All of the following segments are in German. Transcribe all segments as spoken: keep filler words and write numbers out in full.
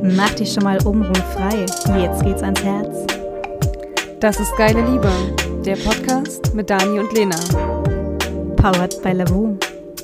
Mach dich schon mal obenrum frei. Jetzt geht's ans Herz. Das ist Geile Liebe, der Podcast mit Dani und Lena. Powered by Lavu.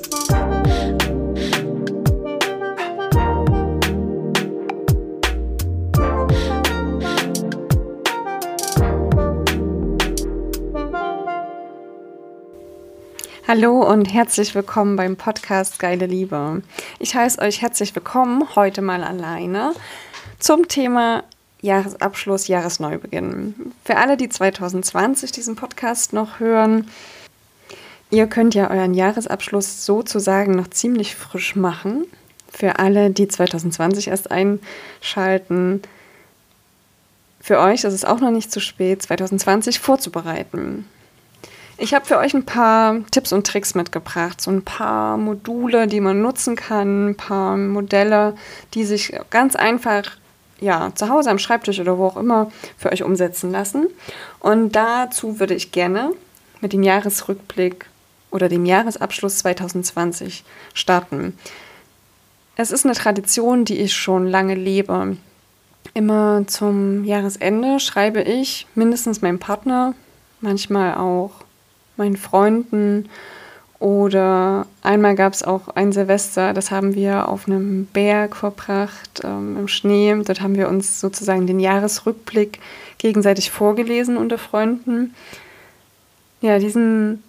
Hallo und herzlich willkommen beim Podcast Geile Liebe. Ich heiße euch herzlich willkommen, heute mal alleine, zum Thema Jahresabschluss, Jahresneubeginn. Für alle, die zwanzig zwanzig diesen Podcast noch hören, ihr könnt ja euren Jahresabschluss sozusagen noch ziemlich frisch machen. Für alle, die zwanzig zwanzig erst einschalten, für euch ist es auch noch nicht zu spät, zwanzig zwanzig vorzubereiten. Ich habe für euch ein paar Tipps und Tricks mitgebracht, so ein paar Module, die man nutzen kann, ein paar Modelle, die sich ganz einfach ja, zu Hause am Schreibtisch oder wo auch immer für euch umsetzen lassen. Und dazu würde ich gerne mit dem Jahresrückblick oder dem Jahresabschluss zwanzig zwanzig starten. Es ist eine Tradition, die ich schon lange lebe. Immer zum Jahresende schreibe ich mindestens meinem Partner, manchmal auch meinen Freunden, oder einmal gab es auch ein Silvester, das haben wir auf einem Berg verbracht, ähm, im Schnee. Dort haben wir uns sozusagen den Jahresrückblick gegenseitig vorgelesen unter Freunden. Ja, diesen,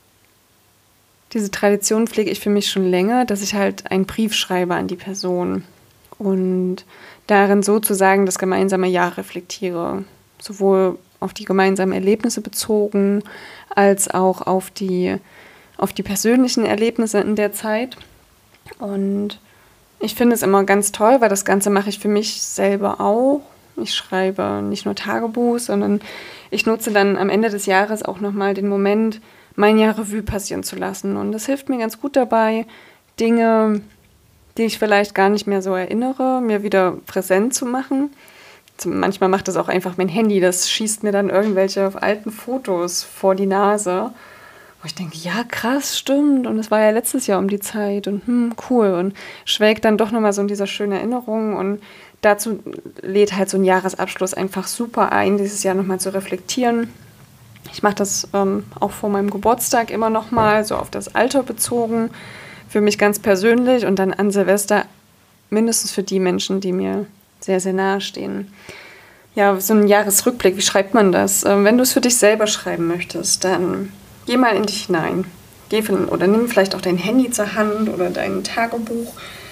diese Tradition pflege ich für mich schon länger, dass ich halt einen Brief schreibe an die Person und darin sozusagen das gemeinsame Jahr reflektiere, sowohl auf die gemeinsamen Erlebnisse bezogen, als auch auf die, auf die persönlichen Erlebnisse in der Zeit. Und ich finde es immer ganz toll, weil das Ganze mache ich für mich selber auch. Ich schreibe nicht nur Tagebuch, sondern ich nutze dann am Ende des Jahres auch nochmal den Moment, mein Jahr Revue passieren zu lassen. Und das hilft mir ganz gut dabei, Dinge, die ich vielleicht gar nicht mehr so erinnere, mir wieder präsent zu machen. Manchmal macht das auch einfach mein Handy, das schießt mir dann irgendwelche alten Fotos vor die Nase, wo ich denke, ja krass, stimmt, und es war ja letztes Jahr um die Zeit und hm, cool, und schwelgt dann doch nochmal so in dieser schönen Erinnerung, und dazu lädt halt so ein Jahresabschluss einfach super ein, dieses Jahr nochmal zu reflektieren. Ich mache das ähm, auch vor meinem Geburtstag immer nochmal, so auf das Alter bezogen, für mich ganz persönlich, und dann an Silvester mindestens für die Menschen, die mir sehr, sehr nahe stehen. Ja, so ein Jahresrückblick, wie schreibt man das? Ähm, wenn du es für dich selber schreiben möchtest, dann geh mal in dich hinein. Geh von, oder nimm vielleicht auch dein Handy zur Hand oder dein Tagebuch,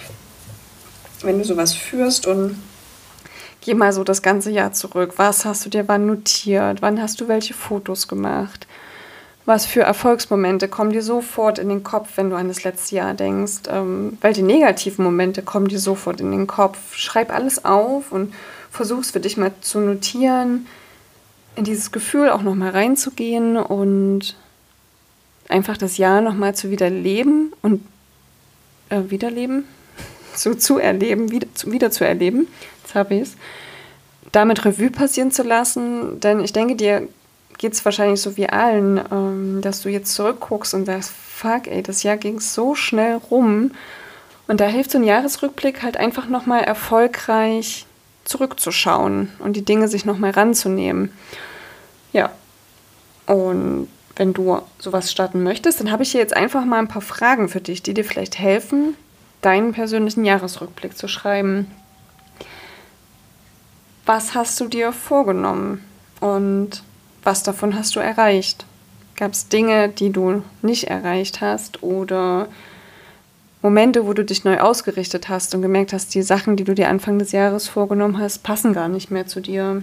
wenn du sowas führst, und geh mal so das ganze Jahr zurück. Was hast du dir wann notiert? Wann hast du welche Fotos gemacht? Was für Erfolgsmomente kommen dir sofort in den Kopf, wenn du an das letzte Jahr denkst? Ähm, welche negativen Momente kommen dir sofort in den Kopf? Schreib alles auf und versuch es für dich mal zu notieren, in dieses Gefühl auch nochmal reinzugehen und einfach das Jahr nochmal zu wiederleben und äh, wiederleben, so zu erleben, wieder zu, wieder zu erleben, jetzt habe ich es, damit Revue passieren zu lassen, denn ich denke, dir geht es wahrscheinlich so wie allen, ähm, dass du jetzt zurückguckst und sagst, fuck ey, das Jahr ging so schnell rum, und da hilft so ein Jahresrückblick halt einfach nochmal erfolgreich zurückzuschauen und die Dinge sich nochmal ranzunehmen. Ja, und wenn du sowas starten möchtest, dann habe ich hier jetzt einfach mal ein paar Fragen für dich, die dir vielleicht helfen, deinen persönlichen Jahresrückblick zu schreiben. Was hast du dir vorgenommen und was davon hast du erreicht? Gab es Dinge, die du nicht erreicht hast, oder Momente, wo du dich neu ausgerichtet hast und gemerkt hast, die Sachen, die du dir Anfang des Jahres vorgenommen hast, passen gar nicht mehr zu dir?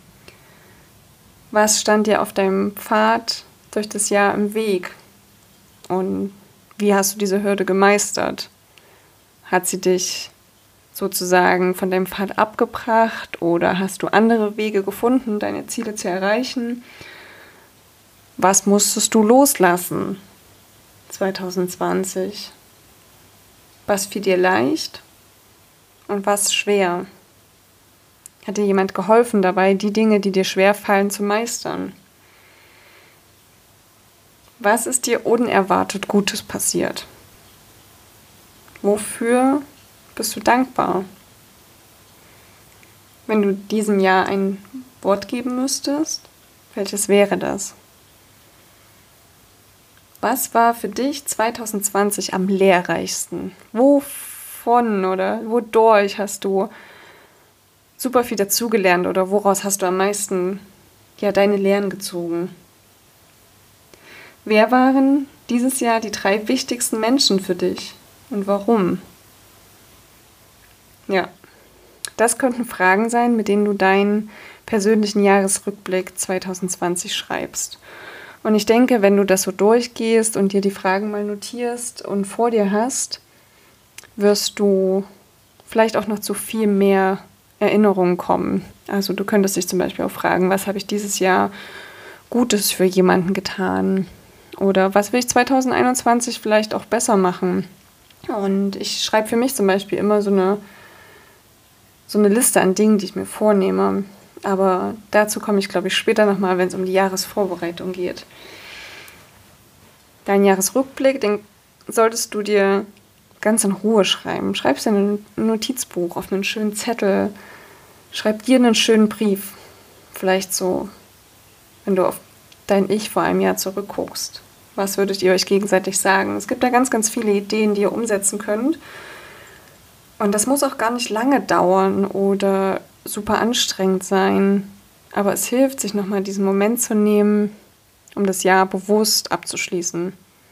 Was stand dir auf deinem Pfad durch das Jahr im Weg? Und wie hast du diese Hürde gemeistert? Hat sie dich sozusagen von deinem Pfad abgebracht, oder hast du andere Wege gefunden, deine Ziele zu erreichen? Was musstest du loslassen zwanzig zwanzig? Was fiel dir leicht und was schwer? Hat dir jemand geholfen dabei, die Dinge, die dir schwerfallen, zu meistern? Was ist dir unerwartet Gutes passiert? Wofür bist du dankbar? Wenn du diesem Jahr ein Wort geben müsstest, welches wäre das? Was war für dich zwanzig zwanzig am lehrreichsten? Wovon oder wodurch hast du super viel dazugelernt oder woraus hast du am meisten ja, deine Lehren gezogen? Wer waren dieses Jahr die drei wichtigsten Menschen für dich und warum? Ja, das könnten Fragen sein, mit denen du deinen persönlichen Jahresrückblick zwanzig zwanzig schreibst. Und ich denke, wenn du das so durchgehst und dir die Fragen mal notierst und vor dir hast, wirst du vielleicht auch noch zu viel mehr Erinnerungen kommen. Also du könntest dich zum Beispiel auch fragen, was habe ich dieses Jahr Gutes für jemanden getan? Oder was will ich zwanzig einundzwanzig vielleicht auch besser machen? Und ich schreibe für mich zum Beispiel immer so eine, so eine Liste an Dingen, die ich mir vornehme. Aber dazu komme ich, glaube ich, später nochmal, wenn es um die Jahresvorbereitung geht. Dein Jahresrückblick, den solltest du dir ganz in Ruhe schreiben. Schreib es in ein Notizbuch, auf einen schönen Zettel. Schreib dir einen schönen Brief. Vielleicht so, wenn du auf dein Ich vor einem Jahr zurückguckst. Was würdet ihr euch gegenseitig sagen? Es gibt da ganz, ganz viele Ideen, die ihr umsetzen könnt. Und das muss auch gar nicht lange dauern oder super anstrengend sein. Aber es hilft, sich nochmal diesen Moment zu nehmen, um das Jahr bewusst abzuschließen.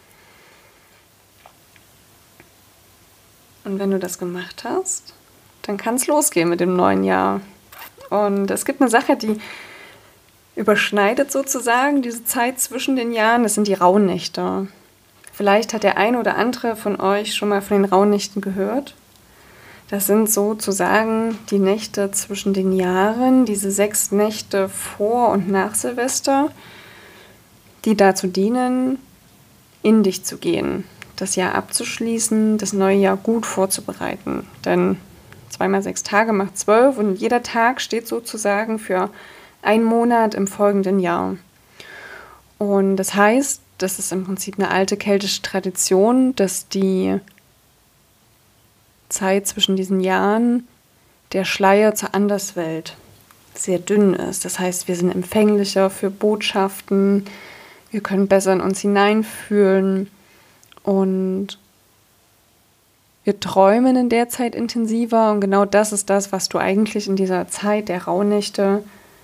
Und wenn du das gemacht hast, dann kann es losgehen mit dem neuen Jahr. Und es gibt eine Sache, die überschneidet sozusagen diese Zeit zwischen den Jahren. Das sind die Rauhnächte. Vielleicht hat der eine oder andere von euch schon mal von den Rauhnächten gehört. Das sind sozusagen die Nächte zwischen den Jahren, diese sechs Nächte vor und nach Silvester, die dazu dienen, in dich zu gehen, das Jahr abzuschließen, das neue Jahr gut vorzubereiten. Denn zwei mal sechs Tage macht zwölf und jeder Tag steht sozusagen für einen Monat im folgenden Jahr. Und das heißt, das ist im Prinzip eine alte keltische Tradition, dass die Zeit zwischen diesen Jahren der Schleier zur Anderswelt sehr dünn ist. Das heißt, wir sind empfänglicher für Botschaften, wir können besser in uns hineinfühlen und wir träumen in der Zeit intensiver. Und genau das ist das, was du eigentlich in dieser Zeit der Rauhnächte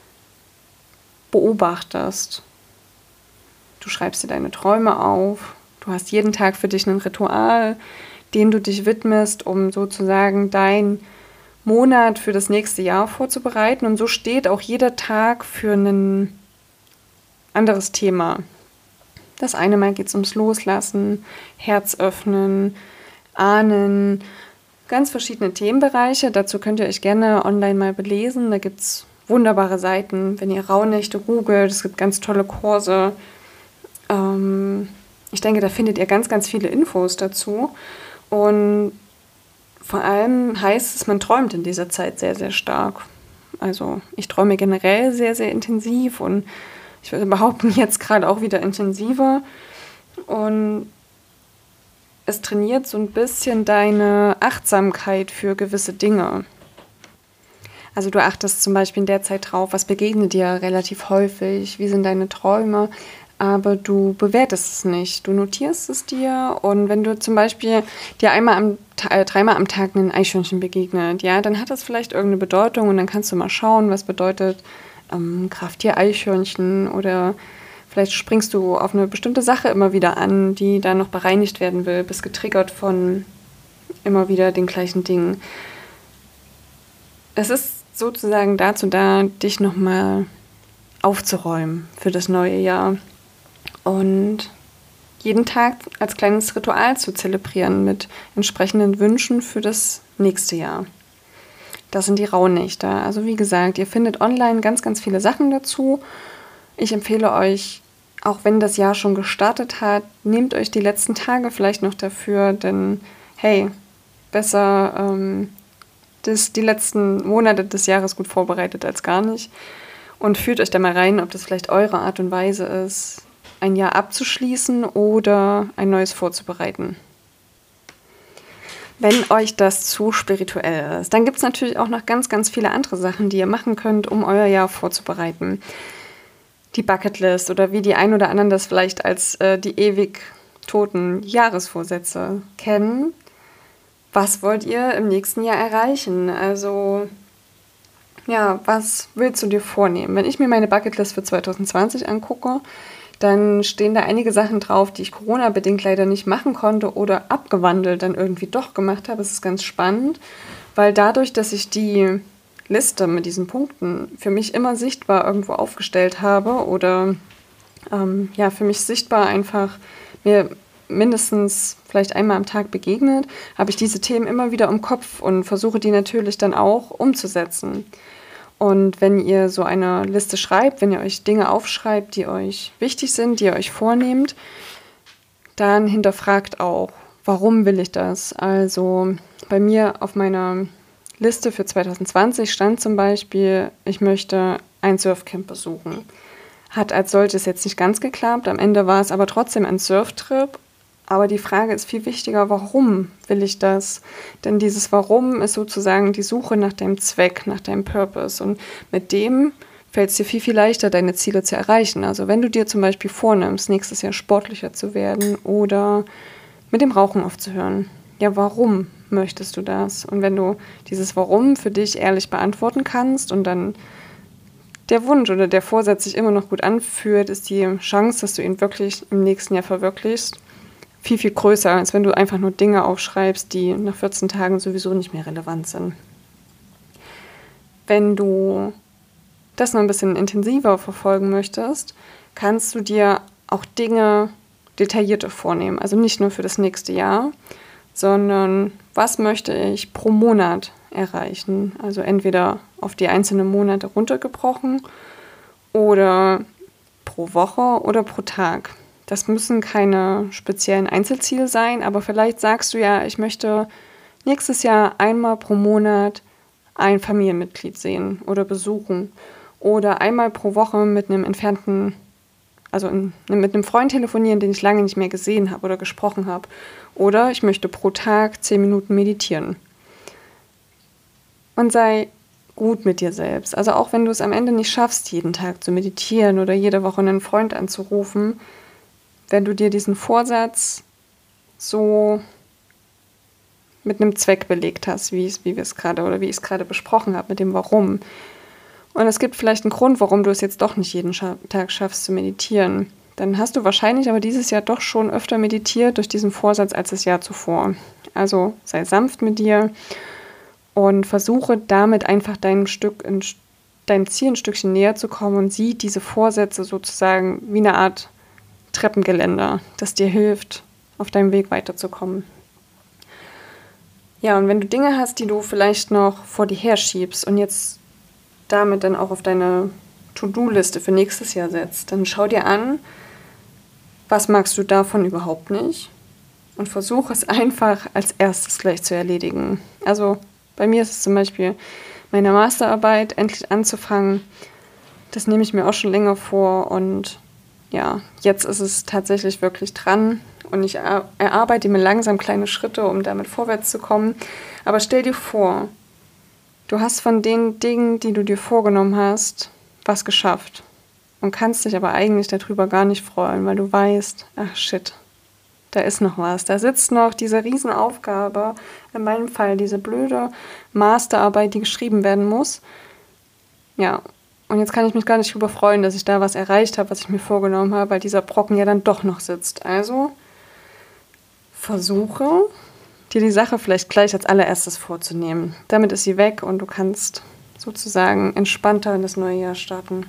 beobachtest. Du schreibst dir deine Träume auf, du hast jeden Tag für dich ein Ritual, dem du dich widmest, um sozusagen deinen Monat für das nächste Jahr vorzubereiten. Und so steht auch jeder Tag für ein anderes Thema. Das eine Mal geht es ums Loslassen, Herz öffnen, Ahnen, ganz verschiedene Themenbereiche. Dazu könnt ihr euch gerne online mal belesen. Da gibt es wunderbare Seiten, wenn ihr Rauhnächte googelt. Es gibt ganz tolle Kurse. Ähm, ich denke, da findet ihr ganz, ganz viele Infos dazu. Und vor allem heißt es, man träumt in dieser Zeit sehr, sehr stark. Also ich träume generell sehr, sehr intensiv und ich würde behaupten, jetzt gerade auch wieder intensiver. Und es trainiert so ein bisschen deine Achtsamkeit für gewisse Dinge. Also du achtest zum Beispiel in der Zeit drauf, was begegnet dir relativ häufig, wie sind deine Träume, aber du bewertest es nicht. Du notierst es dir und wenn du zum Beispiel dir einmal am, äh, dreimal am Tag ein Eichhörnchen begegnet, ja, dann hat das vielleicht irgendeine Bedeutung und dann kannst du mal schauen, was bedeutet ähm, Krafttier-Eichhörnchen oder vielleicht springst du auf eine bestimmte Sache immer wieder an, die dann noch bereinigt werden will, bist getriggert von immer wieder den gleichen Dingen. Es ist sozusagen dazu da, dich nochmal aufzuräumen für das neue Jahr. Und jeden Tag als kleines Ritual zu zelebrieren mit entsprechenden Wünschen für das nächste Jahr. Das sind die Rauhnächte. Also wie gesagt, ihr findet online ganz, ganz viele Sachen dazu. Ich empfehle euch, auch wenn das Jahr schon gestartet hat, nehmt euch die letzten Tage vielleicht noch dafür, denn hey, besser ähm, das, die letzten Monate des Jahres gut vorbereitet als gar nicht. Und fühlt euch da mal rein, ob das vielleicht eure Art und Weise ist, ein Jahr abzuschließen oder ein neues vorzubereiten. Wenn euch das zu spirituell ist, dann gibt es natürlich auch noch ganz, ganz viele andere Sachen, die ihr machen könnt, um euer Jahr vorzubereiten. Die Bucketlist oder wie die ein oder anderen das vielleicht als äh, die ewig toten Jahresvorsätze kennen. Was wollt ihr im nächsten Jahr erreichen? Also, ja, was willst du dir vornehmen? Wenn ich mir meine Bucketlist für zwanzig zwanzig angucke, dann stehen da einige Sachen drauf, die ich Corona-bedingt leider nicht machen konnte oder abgewandelt dann irgendwie doch gemacht habe. Es ist ganz spannend, weil dadurch, dass ich die Liste mit diesen Punkten für mich immer sichtbar irgendwo aufgestellt habe oder ähm, ja, für mich sichtbar einfach mir mindestens vielleicht einmal am Tag begegnet, habe ich diese Themen immer wieder im Kopf und versuche die natürlich dann auch umzusetzen. Und wenn ihr so eine Liste schreibt, wenn ihr euch Dinge aufschreibt, die euch wichtig sind, die ihr euch vornehmt, dann hinterfragt auch, warum will ich das? Also bei mir auf meiner Liste für zwanzig zwanzig stand zum Beispiel, ich möchte ein Surfcamp besuchen. Hat als solches jetzt nicht ganz geklappt, am Ende war es aber trotzdem ein Surftrip. Aber die Frage ist viel wichtiger, warum will ich das? Denn dieses Warum ist sozusagen die Suche nach deinem Zweck, nach deinem Purpose. Und mit dem fällt es dir viel, viel leichter, deine Ziele zu erreichen. Also wenn du dir zum Beispiel vornimmst, nächstes Jahr sportlicher zu werden oder mit dem Rauchen aufzuhören. Ja, warum möchtest du das? Und wenn du dieses Warum für dich ehrlich beantworten kannst und dann der Wunsch oder der Vorsatz sich immer noch gut anfühlt, ist die Chance, dass du ihn wirklich im nächsten Jahr verwirklichst, viel, viel größer, als wenn du einfach nur Dinge aufschreibst, die nach vierzehn Tagen sowieso nicht mehr relevant sind. Wenn du das noch ein bisschen intensiver verfolgen möchtest, kannst du dir auch Dinge detaillierter vornehmen. Also nicht nur für das nächste Jahr, sondern was möchte ich pro Monat erreichen? Also entweder auf die einzelnen Monate runtergebrochen oder pro Woche oder pro Tag. Das müssen keine speziellen Einzelziele sein, aber vielleicht sagst du ja, ich möchte nächstes Jahr einmal pro Monat ein Familienmitglied sehen oder besuchen oder einmal pro Woche mit einem entfernten, also in, mit einem Freund telefonieren, den ich lange nicht mehr gesehen habe oder gesprochen habe. Oder ich möchte pro Tag zehn Minuten meditieren. Und sei gut mit dir selbst. Also auch wenn du es am Ende nicht schaffst, jeden Tag zu meditieren oder jede Woche einen Freund anzurufen, wenn du dir diesen Vorsatz so mit einem Zweck belegt hast, wie, es, wie wir es gerade oder wie ich es gerade besprochen habe, mit dem Warum. Und es gibt vielleicht einen Grund, warum du es jetzt doch nicht jeden Scha- Tag schaffst zu meditieren. Dann hast du wahrscheinlich aber dieses Jahr doch schon öfter meditiert durch diesen Vorsatz als das Jahr zuvor. Also sei sanft mit dir und versuche damit einfach dein Stück, in, dein Ziel ein Stückchen näher zu kommen und sieh diese Vorsätze sozusagen wie eine Art Treppengeländer, das dir hilft, auf deinem Weg weiterzukommen. Ja, und wenn du Dinge hast, die du vielleicht noch vor dir herschiebst und jetzt damit dann auch auf deine To-Do-Liste für nächstes Jahr setzt, dann schau dir an, was magst du davon überhaupt nicht und versuche es einfach als erstes gleich zu erledigen. Also bei mir ist es zum Beispiel meine Masterarbeit endlich anzufangen. Das nehme ich mir auch schon länger vor und ja, jetzt ist es tatsächlich wirklich dran und ich erarbeite mir langsam kleine Schritte, um damit vorwärts zu kommen. Aber stell dir vor, du hast von den Dingen, die du dir vorgenommen hast, was geschafft und kannst dich aber eigentlich darüber gar nicht freuen, weil du weißt, ach shit, da ist noch was. Da sitzt noch diese Riesenaufgabe, in meinem Fall diese blöde Masterarbeit, die geschrieben werden muss. Ja, und jetzt kann ich mich gar nicht darüber freuen, dass ich da was erreicht habe, was ich mir vorgenommen habe, weil dieser Brocken ja dann doch noch sitzt. Also versuche, dir die Sache vielleicht gleich als allererstes vorzunehmen. Damit ist sie weg und du kannst sozusagen entspannter in das neue Jahr starten.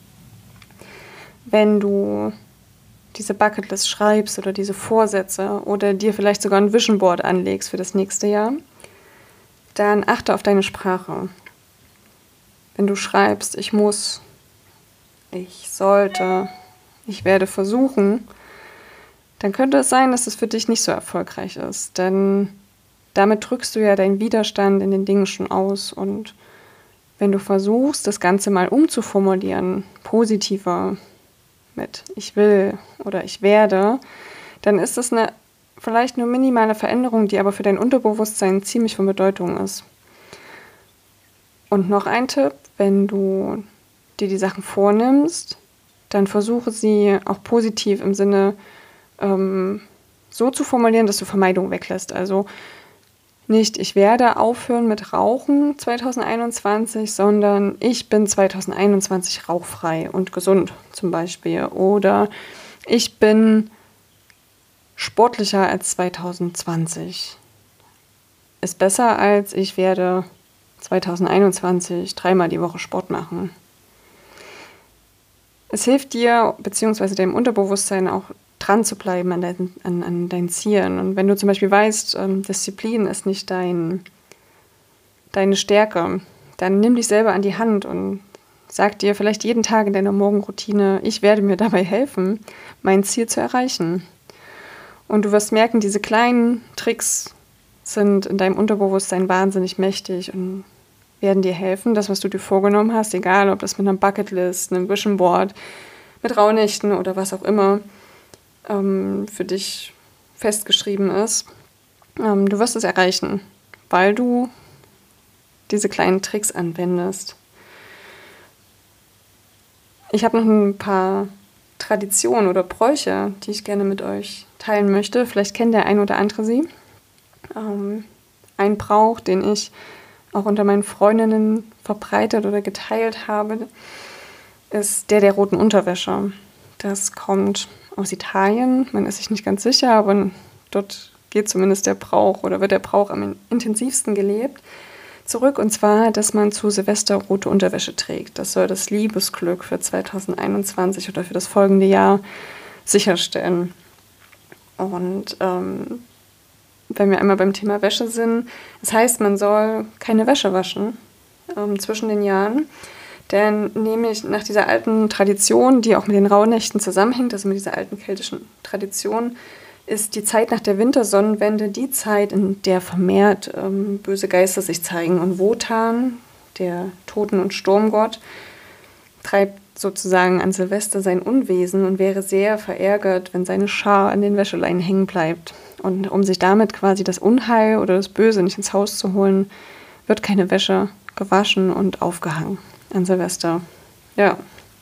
Wenn du diese Bucketlist schreibst oder diese Vorsätze oder dir vielleicht sogar ein Vision Board anlegst für das nächste Jahr, dann achte auf deine Sprache. Wenn du schreibst, ich muss, ich sollte, ich werde versuchen, dann könnte es sein, dass es für dich nicht so erfolgreich ist. Denn damit drückst du ja deinen Widerstand in den Dingen schon aus. Und wenn du versuchst, das Ganze mal umzuformulieren, positiver mit ich will oder ich werde, dann ist es eine vielleicht nur minimale Veränderung, die aber für dein Unterbewusstsein ziemlich von Bedeutung ist. Und noch ein Tipp, wenn du dir die Sachen vornimmst, dann versuche sie auch positiv im Sinne ähm, so zu formulieren, dass du Vermeidung weglässt. Also nicht, ich werde aufhören mit Rauchen zwanzig einundzwanzig, sondern ich bin zwanzig einundzwanzig rauchfrei und gesund zum Beispiel. Oder ich bin sportlicher als zwanzig zwanzig. Ist besser als ich werde zwanzig einundzwanzig dreimal die Woche Sport machen. Es hilft dir, beziehungsweise deinem Unterbewusstsein auch dran zu bleiben an, dein, an, an deinen Zielen. Und wenn du zum Beispiel weißt, ähm, Disziplin ist nicht dein, deine Stärke, dann nimm dich selber an die Hand und sag dir vielleicht jeden Tag in deiner Morgenroutine, ich werde mir dabei helfen, mein Ziel zu erreichen. Und du wirst merken, diese kleinen Tricks sind in deinem Unterbewusstsein wahnsinnig mächtig und werden dir helfen, das, was du dir vorgenommen hast, egal ob das mit einer Bucketlist, einem Vision Board, mit Rauhnächten oder was auch immer, ähm, für dich festgeschrieben ist. Ähm, du wirst es erreichen, weil du diese kleinen Tricks anwendest. Ich habe noch ein paar Traditionen oder Bräuche, die ich gerne mit euch teilen möchte. Vielleicht kennt der ein oder andere sie. Ähm, ein Brauch, den ich auch unter meinen Freundinnen verbreitet oder geteilt habe, ist der der roten Unterwäsche. Das kommt aus Italien, man ist sich nicht ganz sicher, aber dort geht zumindest der Brauch oder wird der Brauch am intensivsten gelebt zurück. Und zwar, dass man zu Silvester rote Unterwäsche trägt. Das soll das Liebesglück für zwanzig einundzwanzig oder für das folgende Jahr sicherstellen. Und ähm, wenn wir einmal beim Thema Wäsche sind, das heißt, man soll keine Wäsche waschen ähm, zwischen den Jahren. Denn nämlich nach dieser alten Tradition, die auch mit den Rauhnächten zusammenhängt, also mit dieser alten keltischen Tradition, ist die Zeit nach der Wintersonnenwende die Zeit, in der vermehrt ähm, böse Geister sich zeigen. Und Wotan, der Toten- und Sturmgott, treibt sozusagen an Silvester sein Unwesen und wäre sehr verärgert, wenn seine Schar an den Wäscheleinen hängen bleibt. Und um sich damit quasi das Unheil oder das Böse nicht ins Haus zu holen, wird keine Wäsche gewaschen und aufgehangen an Silvester. Ja.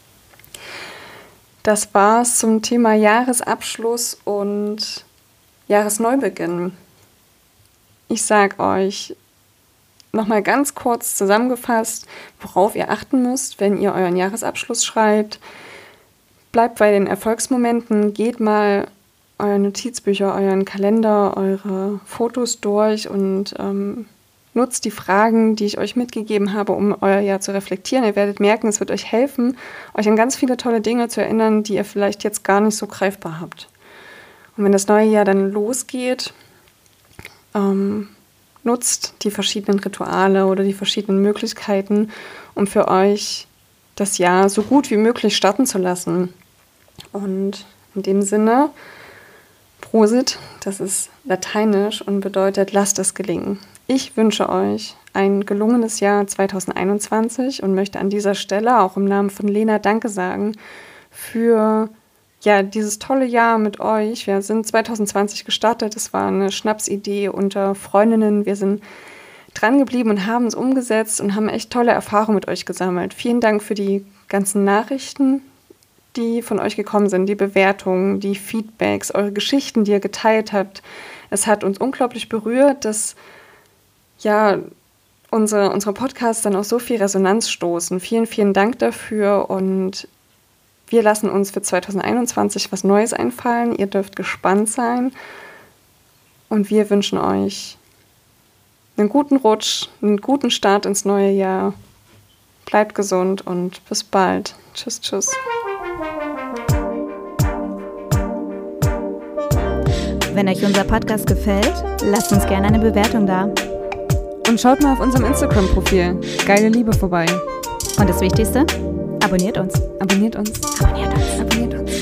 Das war's zum Thema Jahresabschluss und Jahresneubeginn. Ich sag euch nochmal ganz kurz zusammengefasst, worauf ihr achten müsst, wenn ihr euren Jahresabschluss schreibt. Bleibt bei den Erfolgsmomenten, geht mal eure Notizbücher, euren Kalender, eure Fotos durch und ähm, nutzt die Fragen, die ich euch mitgegeben habe, um euer Jahr zu reflektieren. Ihr werdet merken, es wird euch helfen, euch an ganz viele tolle Dinge zu erinnern, die ihr vielleicht jetzt gar nicht so greifbar habt. Und wenn das neue Jahr dann losgeht, ähm, nutzt die verschiedenen Rituale oder die verschiedenen Möglichkeiten, um für euch das Jahr so gut wie möglich starten zu lassen. Und in dem Sinne, Prosit, das ist lateinisch und bedeutet, lasst es gelingen. Ich wünsche euch ein gelungenes Jahr zwanzig einundzwanzig und möchte an dieser Stelle auch im Namen von Lena Danke sagen für ja, dieses tolle Jahr mit euch. Wir sind zwanzig zwanzig gestartet, es war eine Schnapsidee unter Freundinnen. Wir sind dran geblieben und haben es umgesetzt und haben echt tolle Erfahrungen mit euch gesammelt. Vielen Dank für die ganzen Nachrichten, die von euch gekommen sind, die Bewertungen, die Feedbacks, eure Geschichten, die ihr geteilt habt. Es hat uns unglaublich berührt, dass ja, unsere, unsere Podcasts dann auf so viel Resonanz stoßen. Vielen, vielen Dank dafür und wir lassen uns für zwanzig einundzwanzig was Neues einfallen. Ihr dürft gespannt sein und wir wünschen euch einen guten Rutsch, einen guten Start ins neue Jahr. Bleibt gesund und bis bald. Tschüss, tschüss. Wenn euch unser Podcast gefällt, lasst uns gerne eine Bewertung da. Und schaut mal auf unserem Instagram-Profil Geile Liebe vorbei. Und das Wichtigste, abonniert uns. Abonniert uns. Abonniert uns. Abonniert uns.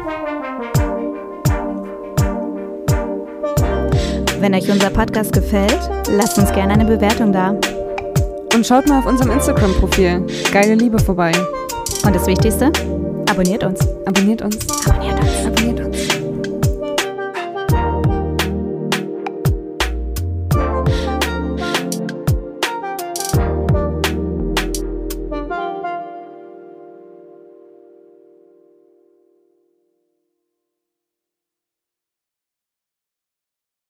Wenn euch unser Podcast gefällt, lasst uns gerne eine Bewertung da. Und schaut mal auf unserem Instagram-Profil Geile Liebe vorbei. Und das Wichtigste, abonniert uns. Abonniert uns. Abonniert uns. Abonniert